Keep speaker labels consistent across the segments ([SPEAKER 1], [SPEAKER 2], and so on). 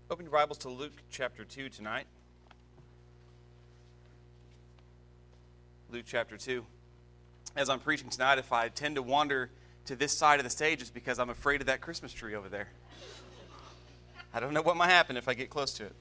[SPEAKER 1] Open your Bibles to Luke chapter 2 tonight. Luke chapter 2. As I'm preaching tonight, if I tend to wander to this side of the stage, it's because I'm afraid of that Christmas tree over there. I don't know what might happen if I get close to it.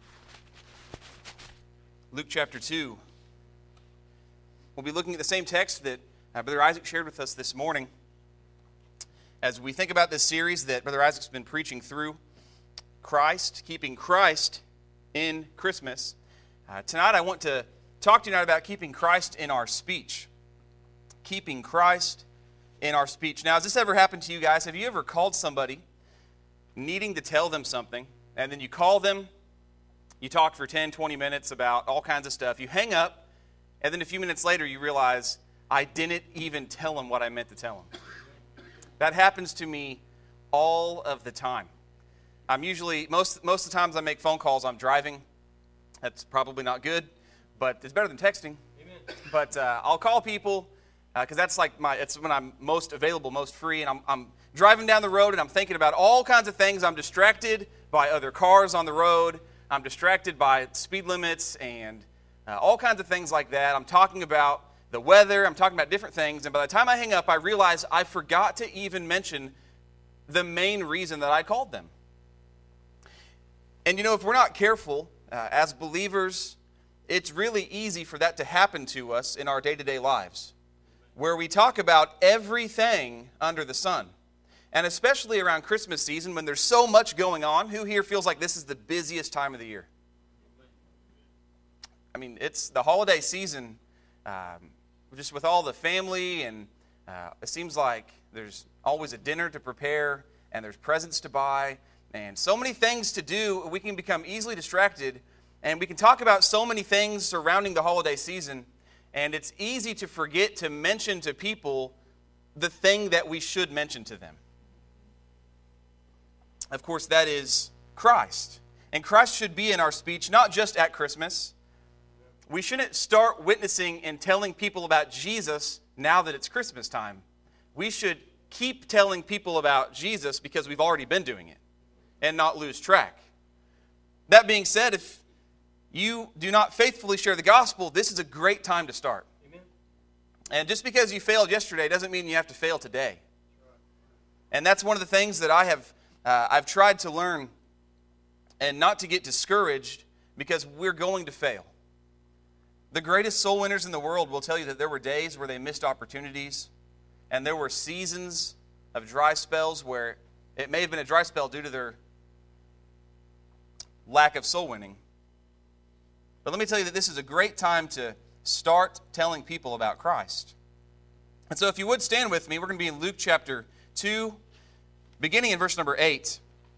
[SPEAKER 1] Luke chapter 2. We'll be looking at the same text that Brother Isaac shared with us this morning as we think about this series that Brother Isaac's been preaching through. Christ, keeping Christ in Christmas. Tonight I want to talk to you tonight about keeping Christ in our speech. Keeping Christ in our speech. Now, has this ever happened to you guys? Have you ever called somebody needing to tell them something, and then you call them, you talk for 10, 20 minutes about all kinds of stuff, you hang up, and then a few minutes later you realize, I didn't even tell them what I meant to tell them. That happens to me all of the time. I'm usually, most of the times I make phone calls, I'm driving. That's probably not good, but it's better than texting. Amen. But I'll call people because that's like it's when I'm most available, most free, and I'm driving down the road and I'm thinking about all kinds of things. I'm distracted by other cars on the road. I'm distracted by speed limits and all kinds of things like that. I'm talking about the weather. I'm talking about different things. And by the time I hang up, I realize I forgot to even mention the main reason that I called them. And you know, if we're not careful, as believers, it's really easy for that to happen to us in our day-to-day lives, where we talk about everything under the sun. And especially around Christmas season, when there's so much going on, who here feels like this is the busiest time of the year? I mean, it's the holiday season, just with all the family, and it seems like there's always a dinner to prepare, and there's presents to buy, and so many things to do. We can become easily distracted, and we can talk about so many things surrounding the holiday season, and it's easy to forget to mention to people the thing that we should mention to them. Of course, that is Christ. And Christ should be in our speech, not just at Christmas. We shouldn't start witnessing and telling people about Jesus now that it's Christmas time. We should keep telling people about Jesus because we've already been doing it, and not lose track. That being said, if you do not faithfully share the gospel, this is a great time to start. Amen. And just because you failed yesterday doesn't mean you have to fail today. And that's one of the things that I've tried to learn, and not to get discouraged because we're going to fail. The greatest soul winners in the world will tell you that there were days where they missed opportunities, and there were seasons of dry spells where it may have been a dry spell due to their lack of soul winning. But let me tell you that this is a great time to start telling people about Christ. And so if you would stand with me, we're going to be in Luke chapter 2, beginning in verse number 8.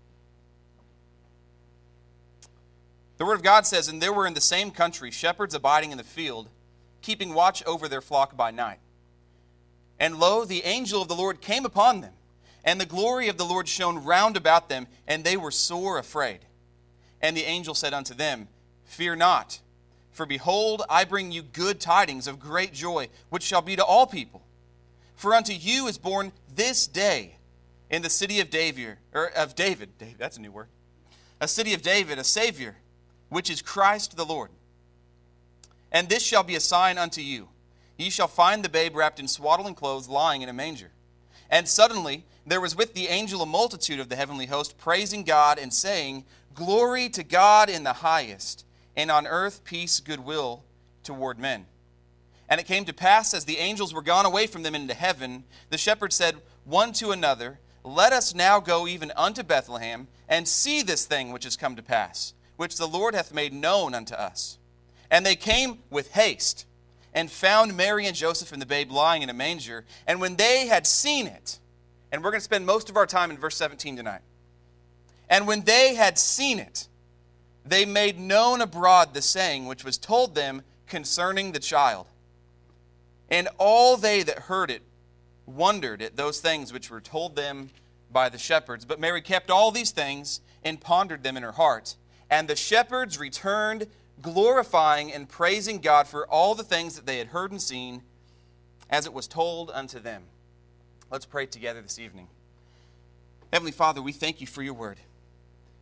[SPEAKER 1] The Word of God says, "And there were in the same country shepherds abiding in the field, keeping watch over their flock by night. And lo, the angel of the Lord came upon them, and the glory of the Lord shone round about them, and they were sore afraid. And the angel said unto them, Fear not, for behold, I bring you good tidings of great joy, which shall be to all people. For unto you is born this day in the city of David, that's a new word, a city of David, a Savior, which is Christ the Lord. And this shall be a sign unto you. Ye shall find the babe wrapped in swaddling clothes, lying in a manger. And suddenly there was with the angel a multitude of the heavenly host, praising God and saying, Glory to God in the highest, and on earth peace, goodwill toward men. And it came to pass, as the angels were gone away from them into heaven, the shepherds said one to another, Let us now go even unto Bethlehem, and see this thing which is come to pass, which the Lord hath made known unto us. And they came with haste, and found Mary and Joseph and the babe lying in a manger. And when they had seen it," and we're going to spend most of our time in verse 17 tonight. "And when they had seen it, they made known abroad the saying which was told them concerning the child. And all they that heard it wondered at those things which were told them by the shepherds. But Mary kept all these things and pondered them in her heart. And the shepherds returned, glorifying and praising God for all the things that they had heard and seen, as it was told unto them." Let's pray together this evening. Heavenly Father, we thank you for your word.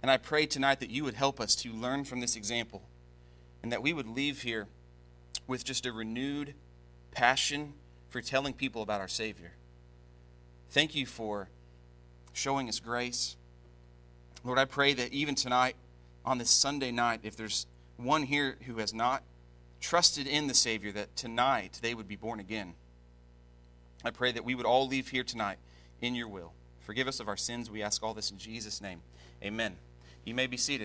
[SPEAKER 1] And I pray tonight that you would help us to learn from this example and that we would leave here with just a renewed passion for telling people about our Savior. Thank you for showing us grace. Lord, I pray that even tonight, on this Sunday night, if there's one here who has not trusted in the Savior, that tonight they would be born again. I pray that we would all leave here tonight in your will. Forgive us of our sins. We ask all this in Jesus' name. Amen. You may be seated.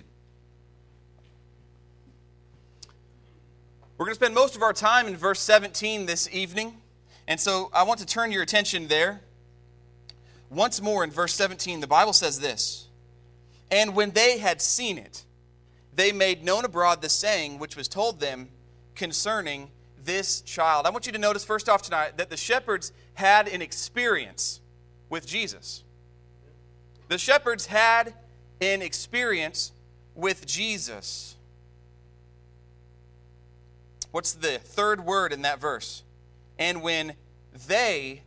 [SPEAKER 1] We're going to spend most of our time in verse 17 this evening. And so I want to turn your attention there. Once more in verse 17, the Bible says this, "And when they had seen it, they made known abroad the saying which was told them concerning this child." I want you to notice first off tonight that the shepherds had an experience with Jesus. The shepherds had an experience with Jesus. What's the third word in that verse? And when they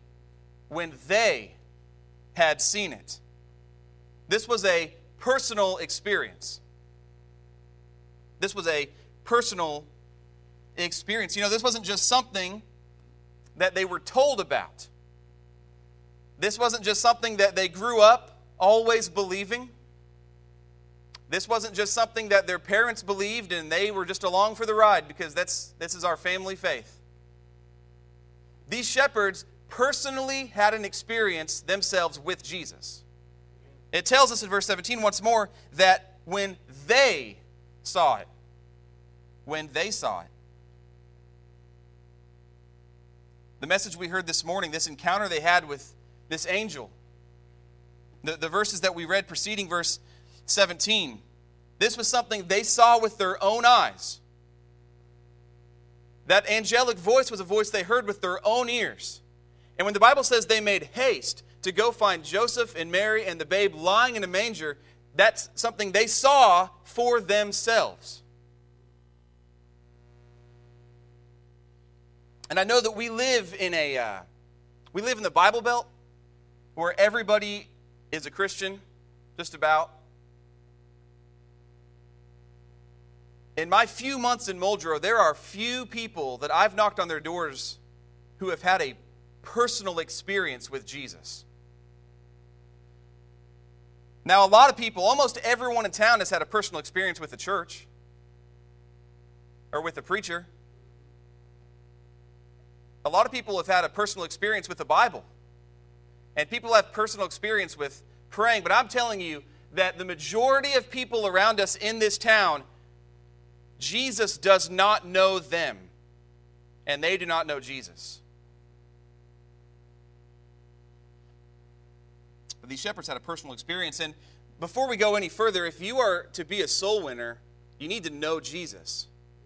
[SPEAKER 1] had seen it. This was a personal experience. This was a personal experience. You know, this wasn't just something that they were told about. This wasn't just something that they grew up always believing. This wasn't just something that their parents believed and they were just along for the ride because this is our family faith. These shepherds personally had an experience themselves with Jesus. It tells us in verse 17 once more that when they saw it, the message we heard this morning, this encounter they had with this angel, the verses that we read preceding verse 17, this was something they saw with their own eyes. That angelic voice was a voice they heard with their own ears. And when the Bible says they made haste to go find Joseph and Mary and the babe lying in a manger, that's something they saw for themselves. And I know that we live in the Bible Belt where everybody is a Christian, just about. In my few months in Muldrow, there are few people that I've knocked on their doors who have had a personal experience with Jesus. Now, a lot of people, almost everyone in town has had a personal experience with the church or with a preacher. A lot of people have had a personal experience with the Bible. And people have personal experience with praying. But I'm telling you that the majority of people around us in this town, Jesus does not know them. And they do not know Jesus. But these shepherds had a personal experience. And before we go any further, if you are to be a soul winner, you need to know Jesus.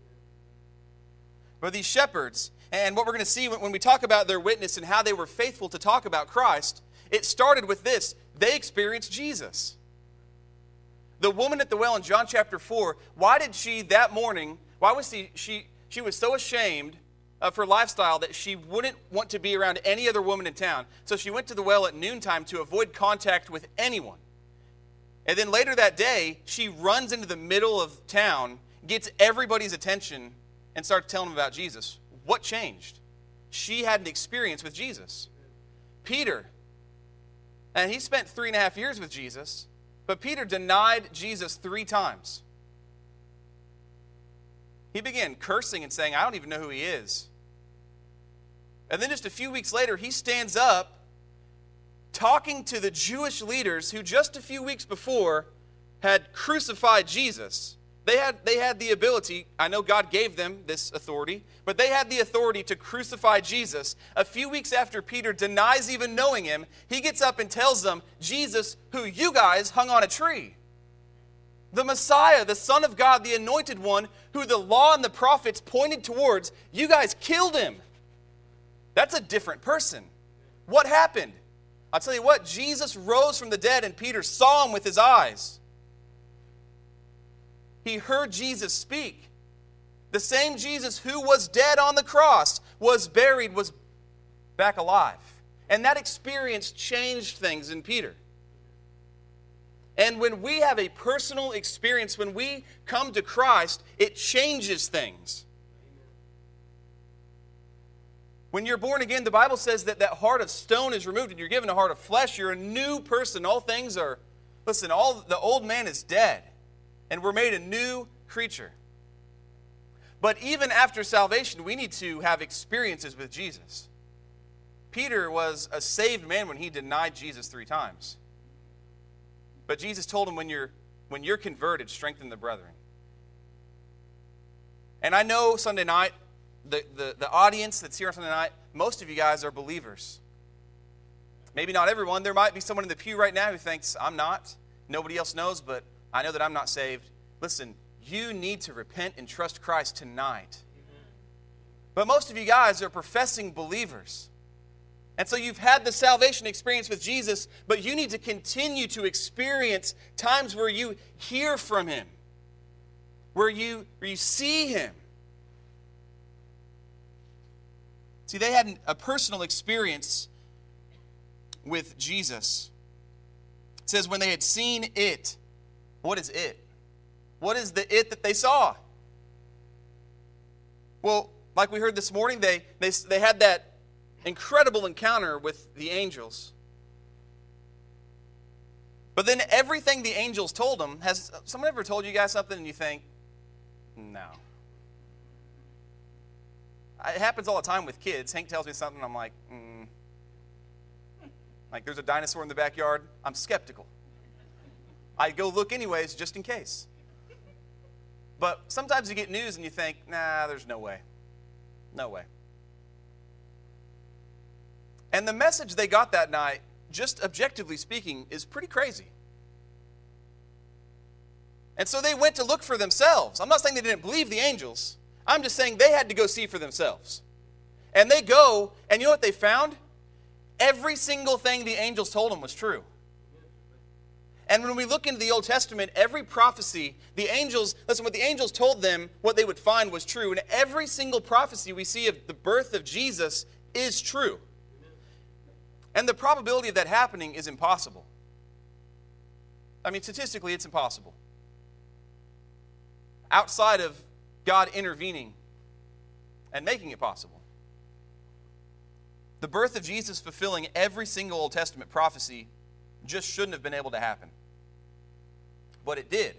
[SPEAKER 1] But these shepherds, and what we're going to see when we talk about their witness and how they were faithful to talk about Christ, it started with this. They experienced Jesus. The woman at the well in John chapter 4, why did she that morning, why was she was so ashamed of her lifestyle that she wouldn't want to be around any other woman in town. So she went to the well at noontime to avoid contact with anyone. And then later that day, she runs into the middle of town, gets everybody's attention, and starts telling them about Jesus. What changed? She had an experience with Jesus. Peter, and he spent 3.5 years with Jesus, but Peter denied Jesus 3 times. He began cursing and saying, I don't even know who he is. And then just a few weeks later, he stands up talking to the Jewish leaders who just a few weeks before had crucified Jesus. They had the ability, I know God gave them this authority, but they had the authority to crucify Jesus. A few weeks after Peter denies even knowing him, he gets up and tells them, Jesus, who you guys hung on a tree. The Messiah, the Son of God, the Anointed One, who the law and the prophets pointed towards, you guys killed him. That's a different person. What happened? I'll tell you what, Jesus rose from the dead and Peter saw him with his eyes. He heard Jesus speak. The same Jesus who was dead on the cross, was buried, was back alive. And that experience changed things in Peter. And when we have a personal experience, when we come to Christ, it changes things. When you're born again, the Bible says that that heart of stone is removed and you're given a heart of flesh. You're a new person. All things are, listen, all the old man is dead and we're made a new creature. But even after salvation, we need to have experiences with Jesus. Peter was a saved man when he denied Jesus 3 times. But Jesus told him, when you're converted, strengthen the brethren. And I know Sunday night, the audience that's here on Sunday night, most of you guys are believers. Maybe not everyone. There might be someone in the pew right now who thinks, I'm not. Nobody else knows, but I know that I'm not saved. Listen, you need to repent and trust Christ tonight. Amen. But most of you guys are professing believers. And so you've had the salvation experience with Jesus, but you need to continue to experience times where you hear from Him, where you see Him. See, they had a personal experience with Jesus. It says when they had seen it. What is it? What is the it that they saw? Well, like we heard this morning, they had that incredible encounter with the angels. But then everything the angels told them, has someone ever told you guys something and you think, no. It happens all the time with kids. Hank tells me something and I'm like, Like there's a dinosaur in the backyard. I'm skeptical. I go look anyways just in case. But sometimes you get news and you think, nah, there's no way. No way. And the message they got that night, just objectively speaking, is pretty crazy. And so they went to look for themselves. I'm not saying they didn't believe the angels. I'm just saying they had to go see for themselves. And they go, and you know what they found? Every single thing the angels told them was true. And when we look into the Old Testament, every prophecy, the angels, listen, what the angels told them, what they would find was true. And every single prophecy we see of the birth of Jesus is true. And the probability of that happening is impossible. I mean, statistically, it's impossible. Outside of God intervening and making it possible. The birth of Jesus fulfilling every single Old Testament prophecy just shouldn't have been able to happen. But it did.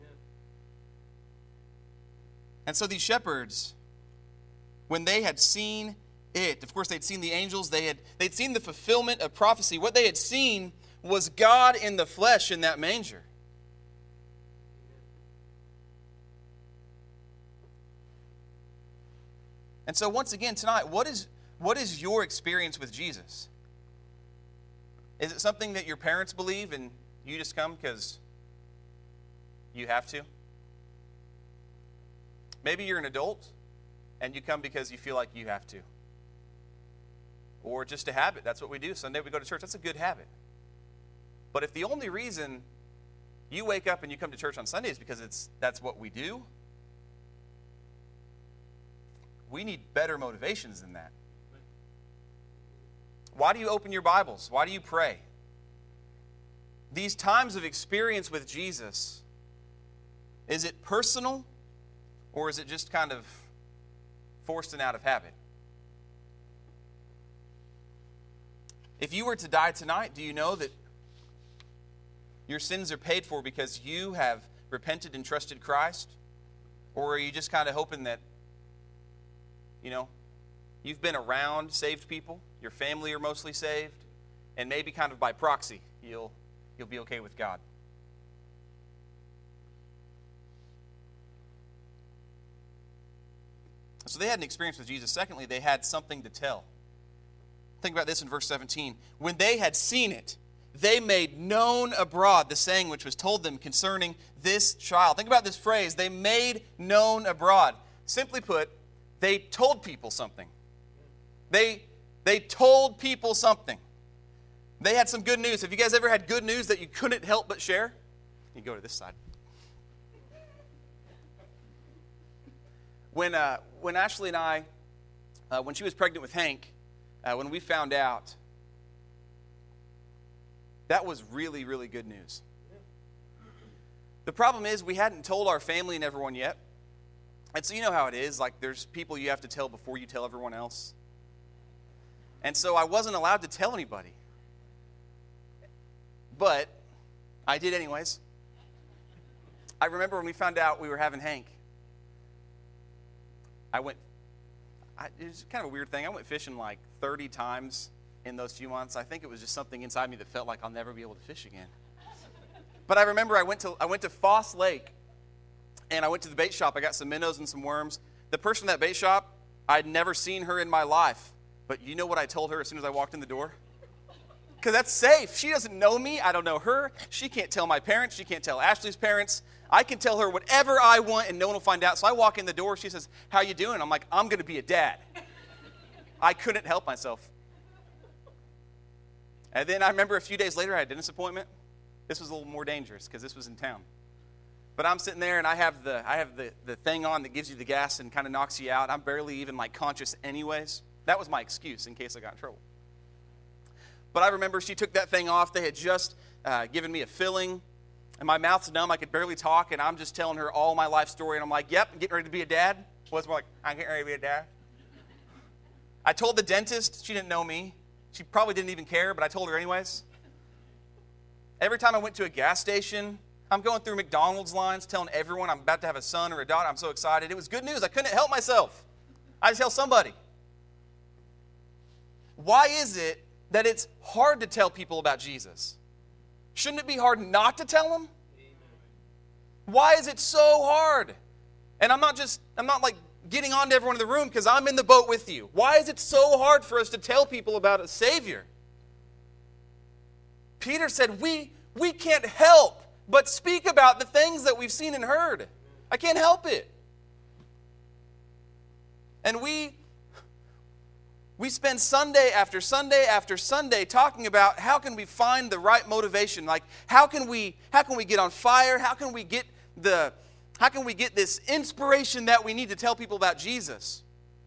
[SPEAKER 1] And so these shepherds, when they had seen it, of course they'd seen the angels, they'd seen the fulfillment of prophecy. What they had seen was God in the flesh in that manger. And so once again tonight, what is your experience with Jesus? Is it something that your parents believe and you just come because you have to? Maybe you're an adult and you come because you feel like you have to. Or just a habit. That's what we do. Sunday we go to church. That's a good habit. But if the only reason you wake up and you come to church on Sunday is because that's what we do, we need better motivations than that. Why do you open your Bibles? Why do you pray? These times of experience with Jesus, is it personal or is it just kind of forced and out of habit? If you were to die tonight, do you know that your sins are paid for because you have repented and trusted Christ? Or are you just kind of hoping that, you've been around saved people, your family are mostly saved, and maybe kind of by proxy, you'll be okay with God? So they had an experience with Jesus. Secondly, they had something to tell. Think about this in verse 17. When they had seen it, they made known abroad the saying which was told them concerning this child. Think about this phrase, they made known abroad. Simply put, they told people something. They told people something. They had some good news. Have you guys ever had good news that you couldn't help but share? You go to this side. When Ashley and I, when she was pregnant with Hank, when we found out, that was really, really good news. The problem is we hadn't told our family and everyone yet. And so you know how it is. Like, there's people you have to tell before you tell everyone else. And so I wasn't allowed to tell anybody. But I did anyways. I remember when we found out we were having Hank. It was kind of a weird thing. I went fishing like 30 times in those few months. I think it was just something inside me that felt like I'll never be able to fish again. But I remember I went to Foss Lake, and I went to the bait shop. I got some minnows and some worms. The person in that bait shop, I'd never seen her in my life. But you know what I told her as soon as I walked in the door? Because that's safe. She doesn't know me. I don't know her. She can't tell my parents. She can't tell Ashley's parents. I can tell her whatever I want, and no one will find out. So I walk in the door. She says, "How you doing?" I'm like, "I'm going to be a dad." I couldn't help myself. And then I remember a few days later, I had a dentist appointment. This was a little more dangerous because this was in town. But I'm sitting there, and I have the thing on that gives you the gas and kind of knocks you out. I'm barely even like conscious anyways. That was my excuse in case I got in trouble. But I remember she took that thing off. They had just given me a filling, and my mouth's numb. I could barely talk, and I'm just telling her all my life story. And I'm like, "Yep, I'm getting ready to be a dad." Well, it's more like, "I'm getting ready to be a dad." I told the dentist. She didn't know me. She probably didn't even care, but I told her anyways. Every time I went to a gas station, I'm going through McDonald's lines telling everyone I'm about to have a son or a daughter. I'm so excited. It was good news. I couldn't help myself. I had to tell somebody. Why is it that it's hard to tell people about Jesus? Shouldn't it be hard not to tell them? Why is it so hard? And I'm not like getting on to everyone in the room because I'm in the boat with you. Why is it so hard for us to tell people about a Savior? Peter said, we can't help but speak about the things that we've seen and heard. I can't help it. And we spend Sunday after Sunday after Sunday talking about how can we find the right motivation? Like, how can we get on fire? How can we get this inspiration that we need to tell people about Jesus?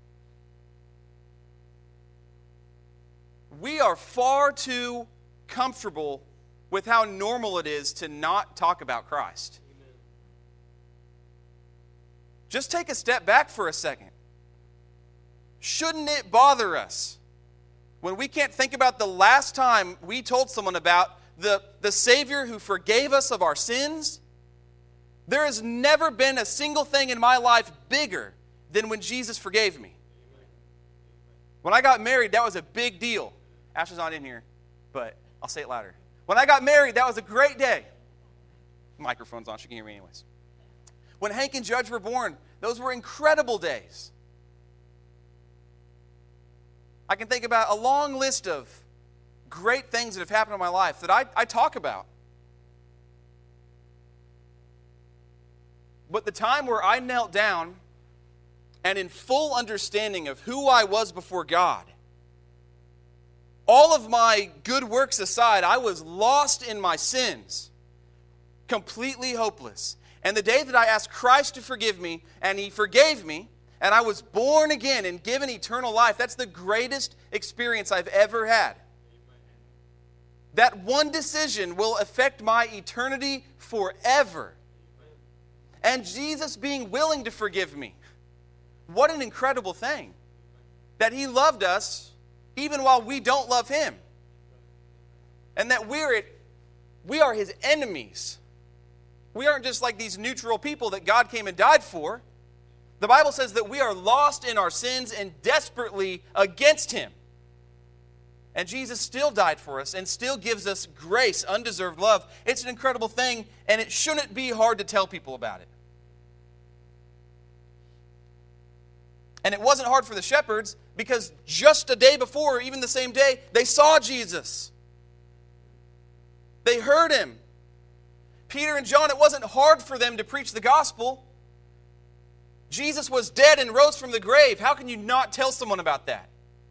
[SPEAKER 1] We are far too comfortable with how normal it is to not talk about Christ. Amen. Just take a step back for a second. Shouldn't it bother us when we can't think about the last time we told someone about the Savior who forgave us of our sins? There has never been a single thing in my life bigger than when Jesus forgave me. When I got married, that was a big deal. Ashley's not in here, but I'll say it louder. When I got married, that was a great day. The microphone's on, she can hear me anyways. When Hank and Judge were born, those were incredible days. I can think about a long list of great things that have happened in my life that I talk about. But the time where I knelt down and in full understanding of who I was before God, all of my good works aside, I was lost in my sins, completely hopeless. And the day that I asked Christ to forgive me, and He forgave me, and I was born again and given eternal life, that's the greatest experience I've ever had. That one decision will affect my eternity forever. And Jesus being willing to forgive me. What an incredible thing. That He loved us even while we don't love Him. And that we are His enemies. We aren't just like these neutral people that God came and died for. The Bible says that we are lost in our sins and desperately against Him. And Jesus still died for us and still gives us grace, undeserved love. It's an incredible thing, and it shouldn't be hard to tell people about it. And it wasn't hard for the shepherds because just a day before, or even the same day, they saw Jesus. They heard Him. Peter and John, it wasn't hard for them to preach the gospel. Jesus was dead and rose from the grave. How can you not tell someone about that?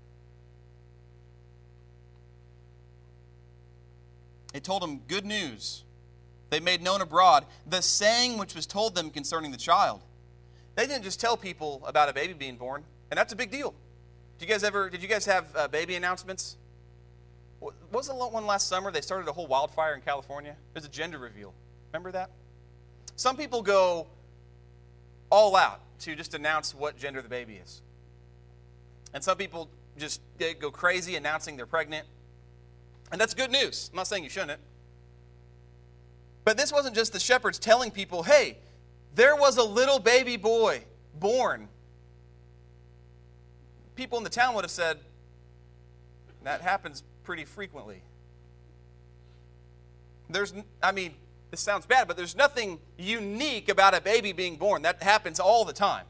[SPEAKER 1] They told him good news. They made known abroad the saying which was told them concerning the child. They didn't just tell people about a baby being born, and that's a big deal. Did you guys have baby announcements? What was the one last summer? They started a whole wildfire in California. There's a gender reveal. Remember that? Some people go all out to just announce what gender the baby is. And some people just go crazy announcing they're pregnant. And that's good news. I'm not saying you shouldn't. But this wasn't just the shepherds telling people, hey, there was a little baby boy born. People in the town would have said, that happens pretty frequently. This sounds bad, but there's nothing unique about a baby being born. That happens all the time.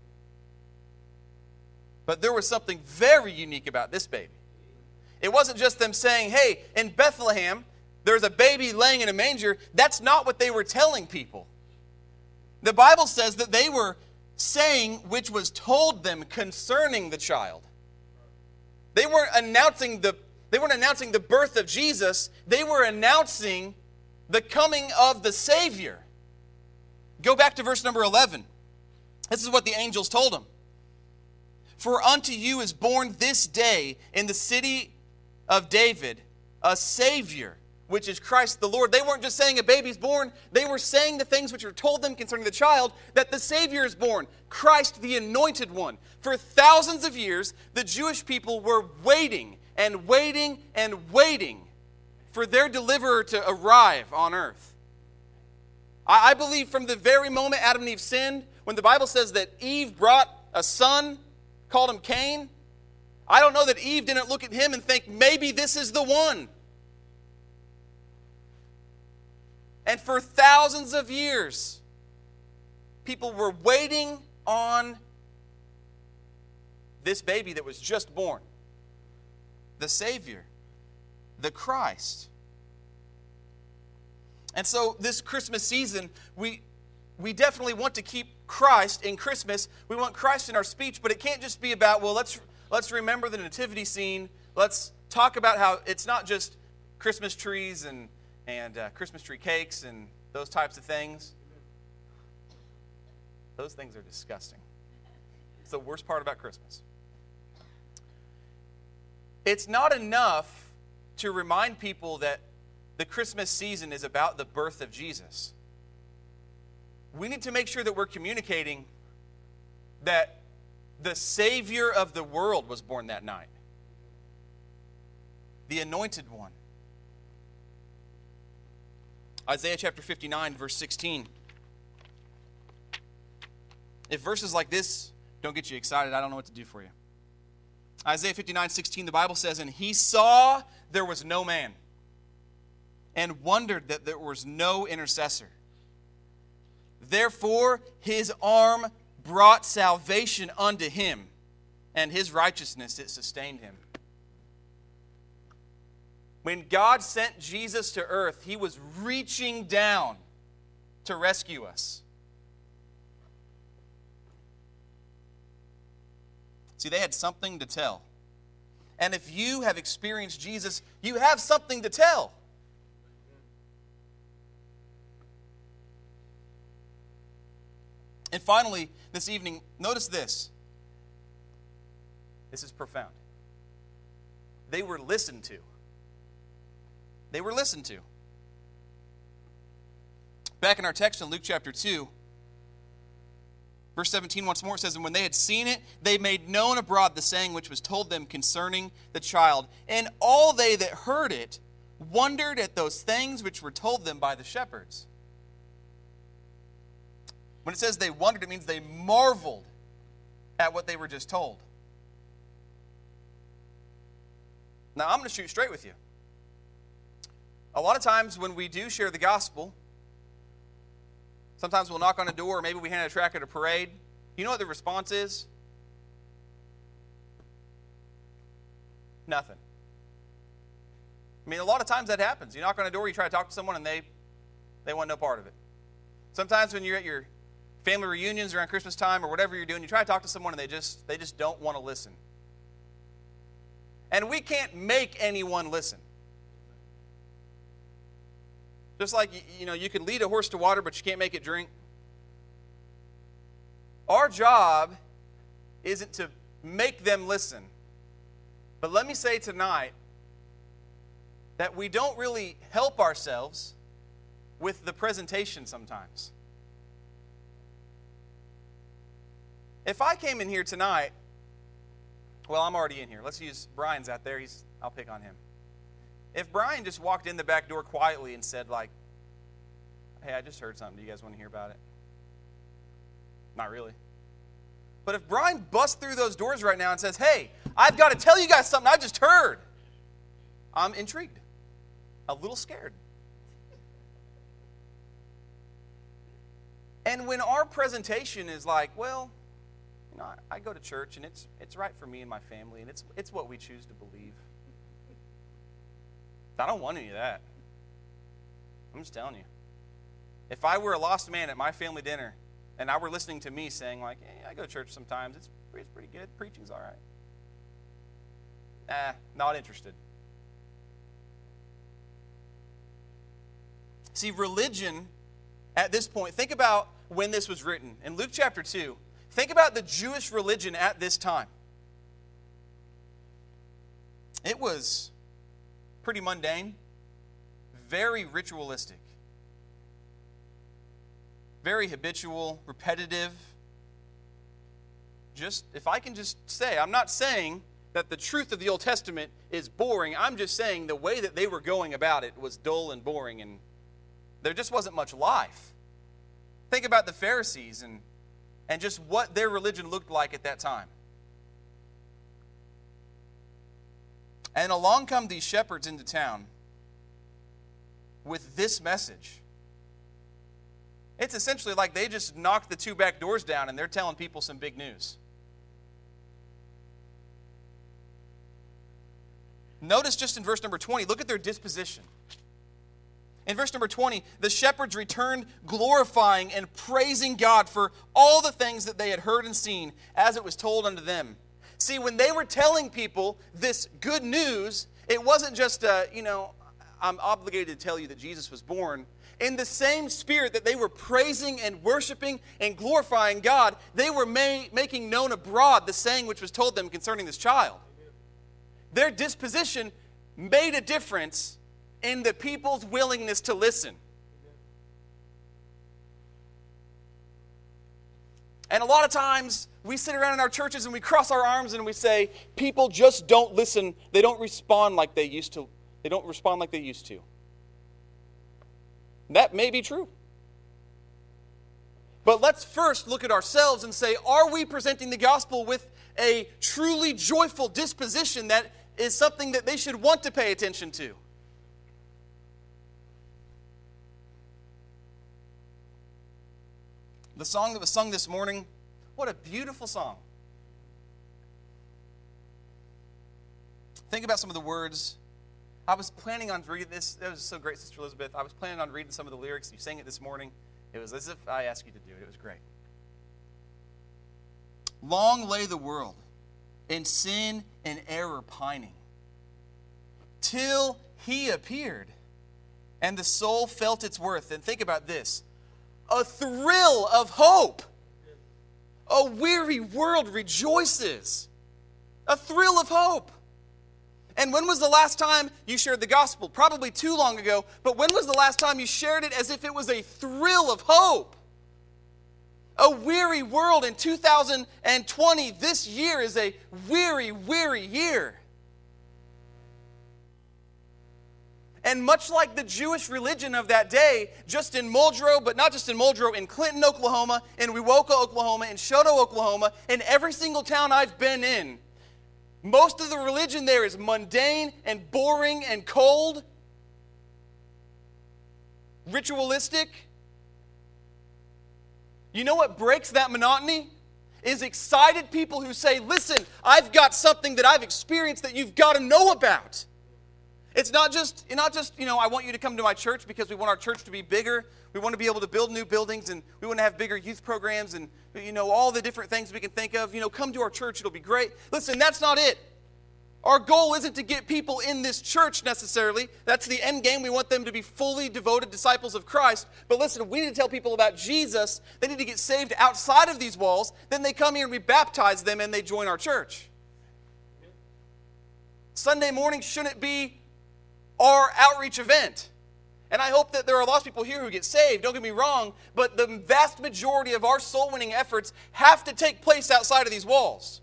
[SPEAKER 1] But there was something very unique about this baby. It wasn't just them saying, hey, in Bethlehem, there's a baby laying in a manger. That's not what they were telling people. The Bible says that they were saying which was told them concerning the child. They weren't announcing the birth of Jesus. They were announcing the coming of the Savior. Go back to verse number 11. This is what the angels told him. For unto you is born this day in the city of David a Savior, which is Christ the Lord. They weren't just saying a baby's born. They were saying the things which were told them concerning the child, that the Savior is born, Christ the Anointed One. For thousands of years, the Jewish people were waiting and waiting and waiting for their deliverer to arrive on earth. I believe from the very moment Adam and Eve sinned, when the Bible says that Eve brought a son, called him Cain, I don't know that Eve didn't look at him and think, maybe this is the one. And for thousands of years, people were waiting on this baby that was just born. The Savior, the Christ. And so this Christmas season, we definitely want to keep Christ in Christmas. We want Christ in our speech, but it can't just be about, well, let's remember the nativity scene. Let's talk about how it's not just Christmas trees and Christmas tree cakes and those types of things. Those things are disgusting. It's the worst part about Christmas. It's not enough to remind people that the Christmas season is about the birth of Jesus. We need to make sure that we're communicating that the Savior of the world was born that night. The Anointed One. Isaiah chapter 59, verse 16. If verses like this don't get you excited, I don't know what to do for you. Isaiah 59, 16, the Bible says, and he saw there was no man, and wondered that there was no intercessor. Therefore his arm brought salvation unto him, and his righteousness it sustained him. When God sent Jesus to earth, he was reaching down to rescue us. See, they had something to tell. And if you have experienced Jesus, you have something to tell. And finally, this evening, notice this. This is profound. They were listened to. They were listened to. Back in our text in Luke chapter 2, verse 17 once more, it says, and when they had seen it, they made known abroad the saying which was told them concerning the child. And all they that heard it wondered at those things which were told them by the shepherds. When it says they wondered, it means they marveled at what they were just told. Now, I'm going to shoot straight with you. A lot of times when we do share the gospel, sometimes we'll knock on a door, or maybe we hand a tract at a parade. You know what the response is? Nothing. I mean, a lot of times that happens. You knock on a door, you try to talk to someone, and they want no part of it. Sometimes when you're at your family reunions around Christmas time or whatever you're doing, you try to talk to someone, and they just don't want to listen. And we can't make anyone listen. Just like, you can lead a horse to water, but you can't make it drink. Our job isn't to make them listen. But let me say tonight that we don't really help ourselves with the presentation sometimes. If I came in here tonight, well, I'm already in here. Let's use Brian's out there. I'll pick on him. If Brian just walked in the back door quietly and said, like, hey, I just heard something. Do you guys want to hear about it? Not really. But if Brian busts through those doors right now and says, hey, I've got to tell you guys something I just heard, I'm intrigued, a little scared. And when our presentation is like, well, you know, I go to church and it's right for me and my family and it's what we choose to believe. I don't want any of that. I'm just telling you. If I were a lost man at my family dinner and I were listening to me saying like, hey, I go to church sometimes, it's pretty good, preaching's all right. Not interested. See, religion at this point, think about when this was written. In Luke chapter 2, think about the Jewish religion at this time. It was pretty mundane, very ritualistic, very habitual, repetitive. If I can just say, I'm not saying that the truth of the Old Testament is boring. I'm just saying the way that they were going about it was dull and boring, and there just wasn't much life. Think about the Pharisees and just what their religion looked like at that time. And along come these shepherds into town with this message. It's essentially like they just knocked the 2 back doors down and they're telling people some big news. Notice just in verse number 20, look at their disposition. In verse number 20, the shepherds returned glorifying and praising God for all the things that they had heard and seen as it was told unto them. See, when they were telling people this good news, it wasn't just, I'm obligated to tell you that Jesus was born. In the same spirit that they were praising and worshiping and glorifying God, they were making known abroad the saying which was told them concerning this child. Their disposition made a difference in the people's willingness to listen. And a lot of times, we sit around in our churches and we cross our arms and we say, people just don't listen. They don't respond like they used to. They don't respond like they used to. That may be true. But let's first look at ourselves and say, are we presenting the gospel with a truly joyful disposition that is something that they should want to pay attention to? The song that was sung this morning, what a beautiful song. Think about some of the words. I was planning on reading this. That was so great, Sister Elizabeth. I was planning on reading some of the lyrics. You sang it this morning. It was as if I asked you to do it. It was great. Long lay the world in sin and error pining, till he appeared, and the soul felt its worth. And think about this. A thrill of hope. A weary world rejoices. A thrill of hope. And when was the last time you shared the gospel? Probably too long ago. But when was the last time you shared it as if it was a thrill of hope? A weary world in 2020, this year is a weary, weary year. And much like the Jewish religion of that day, just in Muldrow, but not just in Muldrow, in Clinton, Oklahoma, in Wewoka, Oklahoma, in Shoto, Oklahoma, in every single town I've been in, most of the religion there is mundane and boring and cold, ritualistic. You know what breaks that monotony? Is excited people who say, listen, I've got something that I've experienced that you've got to know about. It's not just, I want you to come to my church because we want our church to be bigger. We want to be able to build new buildings, and we want to have bigger youth programs and, all the different things we can think of. Come to our church. It'll be great. Listen, that's not it. Our goal isn't to get people in this church necessarily. That's the end game. We want them to be fully devoted disciples of Christ. But listen, we need to tell people about Jesus. They need to get saved outside of these walls. Then they come here and we baptize them and they join our church. Sunday morning shouldn't be our outreach event. And I hope that there are lots of people here who get saved, don't get me wrong, but the vast majority of our soul-winning efforts have to take place outside of these walls.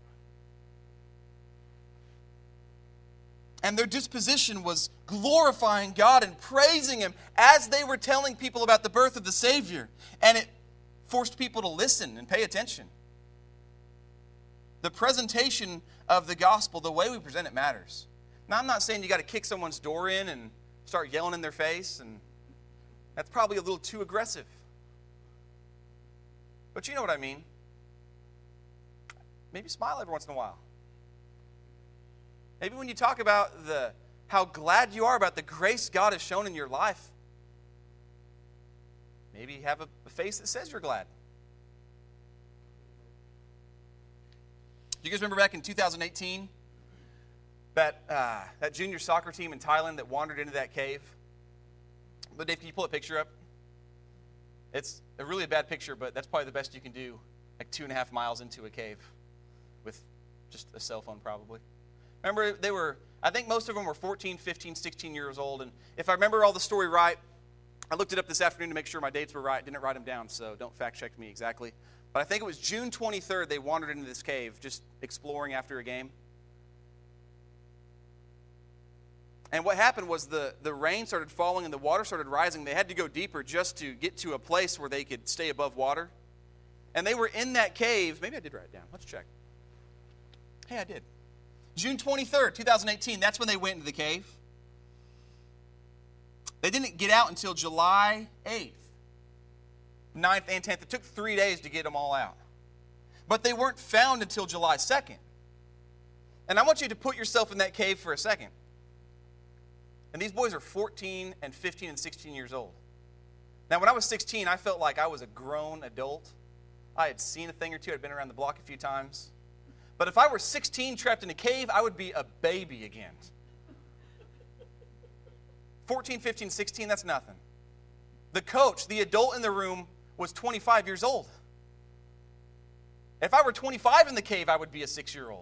[SPEAKER 1] And their disposition was glorifying God and praising Him as they were telling people about the birth of the Savior. And it forced people to listen and pay attention. The presentation of the gospel, the way we present it, matters. Now, I'm not saying you got to kick someone's door in and start yelling in their face, and that's probably a little too aggressive. But you know what I mean. Maybe smile every once in a while. Maybe when you talk about how glad you are about the grace God has shown in your life, maybe you have a face that says you're glad. Do you guys remember back in 2018 that junior soccer team in Thailand that wandered into that cave? But Dave, can you pull a picture up? It's a really bad picture, but that's probably the best you can do, like 2.5 miles into a cave with just a cell phone probably. Remember, I think most of them were 14, 15, 16 years old. And if I remember all the story right, I looked it up this afternoon to make sure my dates were right. Didn't write them down, so don't fact check me exactly. But I think it was June 23rd they wandered into this cave, just exploring after a game. And what happened was the rain started falling and the water started rising. They had to go deeper just to get to a place where they could stay above water. And they were in that cave. Maybe I did write it down. Let's check. Hey, I did. June 23rd, 2018, that's when they went into the cave. They didn't get out until July 8th, 9th, and 10th. It took 3 days to get them all out. But they weren't found until July 2nd. And I want you to put yourself in that cave for a second. And these boys are 14 and 15 and 16 years old. Now, when I was 16, I felt like I was a grown adult. I had seen a thing or two. I'd been around the block a few times. But if I were 16 trapped in a cave, I would be a baby again. 14, 15, 16, that's nothing. The coach, the adult in the room, was 25 years old. If I were 25 in the cave, I would be a 6-year-old.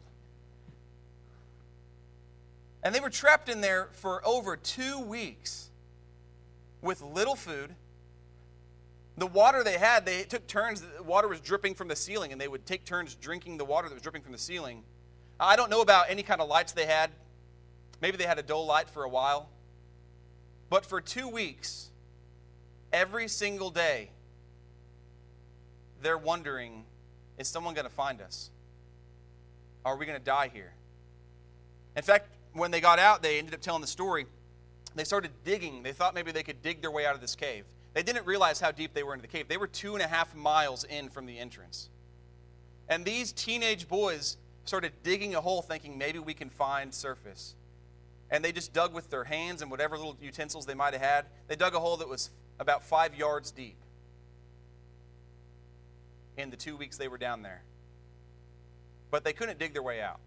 [SPEAKER 1] And they were trapped in there for over 2 weeks with little food. The water they had, they took turns. The water was dripping from the ceiling, and they would take turns drinking the water that was dripping from the ceiling. I don't know about any kind of lights they had. Maybe they had a dull light for a while. But for 2 weeks, every single day, they're wondering, is someone going to find us? Are we going to die here? In fact, when they got out, they ended up telling the story. They started digging. They thought maybe they could dig their way out of this cave. They didn't realize how deep they were into the cave. They were 2.5 miles in from the entrance. And these teenage boys started digging a hole thinking maybe we can find surface. And they just dug with their hands and whatever little utensils they might have had. They dug a hole that was about 5 yards deep in the 2 weeks they were down there. But they couldn't dig their way out.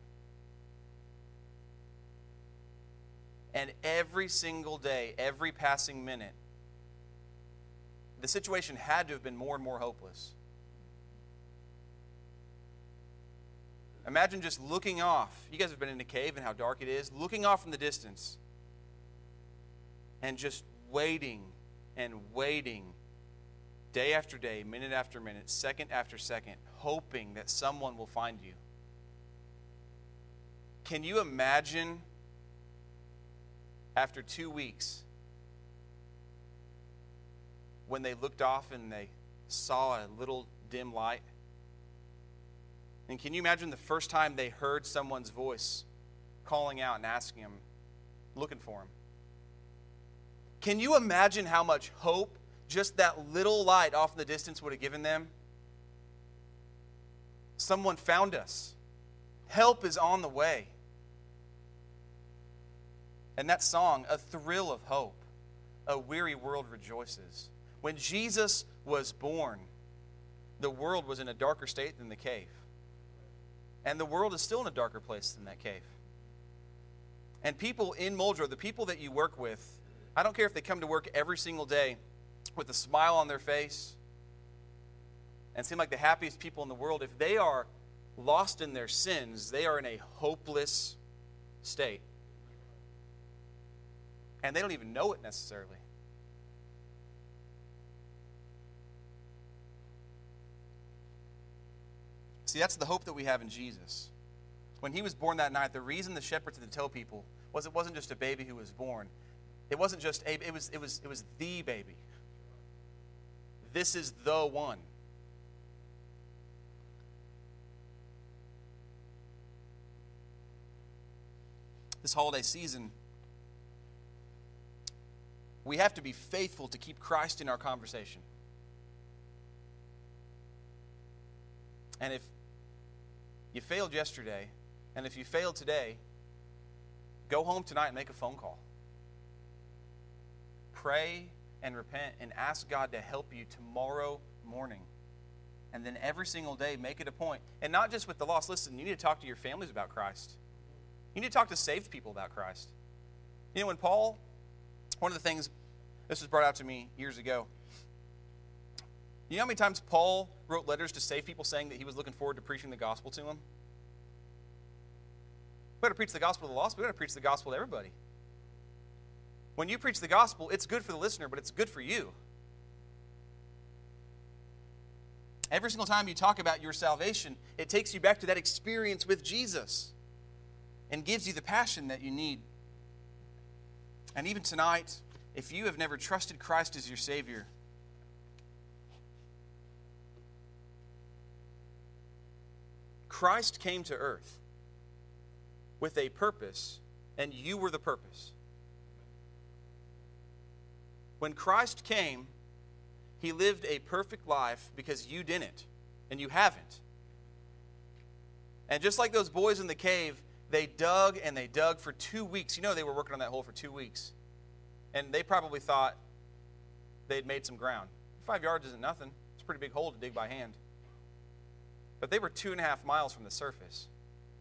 [SPEAKER 1] And every single day, every passing minute, the situation had to have been more and more hopeless. Imagine just looking off. You guys have been in a cave and how dark it is. Looking off in the distance and just waiting and waiting day after day, minute after minute, second after second, hoping that someone will find you. Can you imagine after 2 weeks when they looked off and they saw a little dim light? And can you imagine the first time they heard someone's voice calling out and asking them, looking for him? Can you imagine how much hope just that little light off in the distance would have given them? Someone found us. Help is on the way. And that song, a thrill of hope, a weary world rejoices. When Jesus was born, the world was in a darker state than the cave. And the world is still in a darker place than that cave. And people in Muldrow, the people that you work with, I don't care if they come to work every single day with a smile on their face and seem like the happiest people in the world, if they are lost in their sins, they are in a hopeless state. And they don't even know it necessarily. See, that's the hope that we have in Jesus. When he was born that night, the reason the shepherds had to tell people was it wasn't just a baby who was born. It wasn't just a, it was the baby. This is the one. This holiday season, we have to be faithful to keep Christ in our conversation. And if you failed yesterday, and if you failed today, go home tonight and make a phone call. Pray and repent and ask God to help you tomorrow morning. And then every single day, make it a point. And not just with the lost. Listen, you need to talk to your families about Christ. You need to talk to saved people about Christ. You know, when Paul, one of the things, this was brought out to me years ago. You know how many times Paul wrote letters to saved people saying that he was looking forward to preaching the gospel to them? We got to preach the gospel to the lost, but we got to preach the gospel to everybody. When you preach the gospel, it's good for the listener, but it's good for you. Every single time you talk about your salvation, it takes you back to that experience with Jesus and gives you the passion that you need. And even tonight, if you have never trusted Christ as your Savior, Christ came to earth with a purpose, and you were the purpose. When Christ came, he lived a perfect life because you didn't, and you haven't. And just like those boys in the cave, they dug and they dug for 2 weeks. You know they were working on that hole for 2 weeks. And they probably thought they'd made some ground. 5 yards isn't nothing. It's a pretty big hole to dig by hand. But they were 2.5 miles from the surface.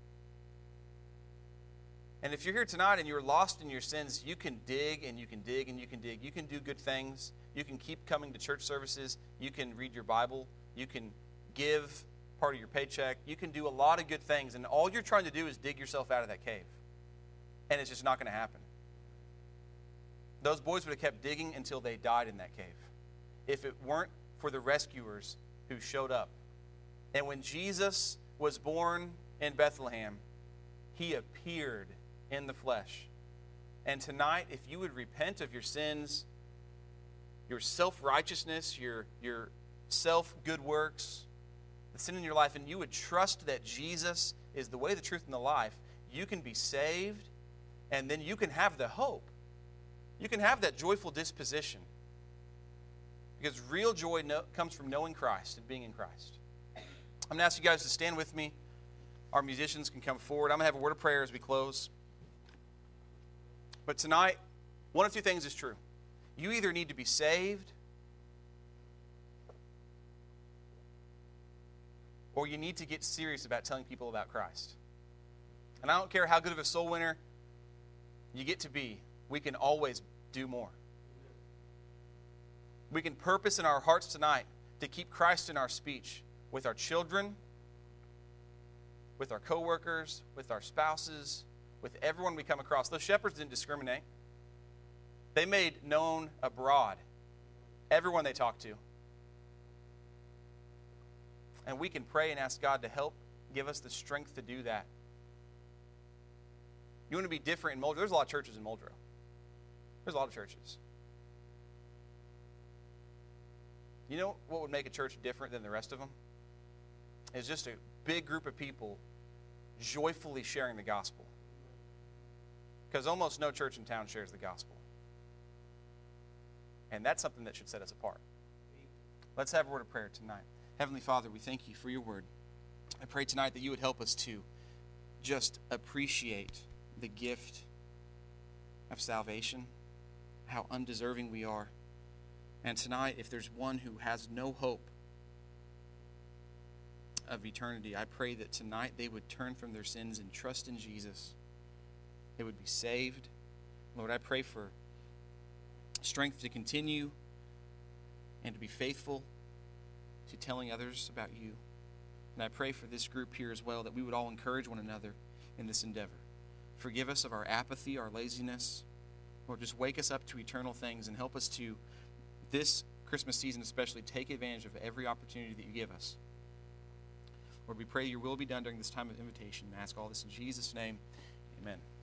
[SPEAKER 1] And if you're here tonight and you're lost in your sins, you can dig and you can dig and you can dig. You can do good things. You can keep coming to church services. You can read your Bible. You can give part of your paycheck. You can do a lot of good things. And all you're trying to do is dig yourself out of that cave. And it's just not going to happen. Those boys would have kept digging until they died in that cave if it weren't for the rescuers who showed up. And when Jesus was born in Bethlehem, he appeared in the flesh. And tonight, if you would repent of your sins, your self-righteousness, your self-good works, the sin in your life, and you would trust that Jesus is the way, the truth, and the life, you can be saved, and then you can have the hope. You can have that joyful disposition. Because real joy comes from knowing Christ and being in Christ. I'm going to ask you guys to stand with me. Our musicians can come forward. I'm going to have a word of prayer as we close. But tonight, one of two things is true. You either need to be saved, or you need to get serious about telling people about Christ. And I don't care how good of a soul winner you get to be, we can always do more. We can purpose in our hearts tonight to keep Christ in our speech with our children, with our coworkers, with our spouses, with everyone we come across. Those shepherds didn't discriminate. They made known abroad everyone they talked to. And we can pray and ask God to help give us the strength to do that. You want to be different in Muldrow? There's a lot of churches in Muldrow. There's a lot of churches. You know what would make a church different than the rest of them? It's just a big group of people joyfully sharing the gospel. Because almost no church in town shares the gospel. And that's something that should set us apart. Let's have a word of prayer tonight. Heavenly Father, we thank you for your word. I pray tonight that you would help us to just appreciate the gift of salvation, how undeserving we are. And tonight, if there's one who has no hope of eternity, I pray that tonight they would turn from their sins and trust in Jesus. They would be saved. Lord, I pray for strength to continue and to be faithful to telling others about you. And I pray for this group here as well, that we would all encourage one another in this endeavor. Forgive us of our apathy, our laziness. Lord, just wake us up to eternal things and help us to, this Christmas season especially, take advantage of every opportunity that you give us. Lord, we pray your will be done during this time of invitation and ask all this in Jesus' name. Amen.